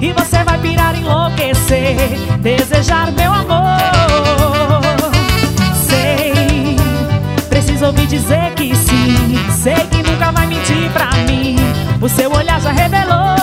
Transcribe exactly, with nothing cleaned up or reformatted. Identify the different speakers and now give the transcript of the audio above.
Speaker 1: e você vai pirar, enlouquecer, desejar meu amor. Sei, preciso ouvir dizer que sim. Sei que nunca vai mentir pra mim, o seu olhar já revelou.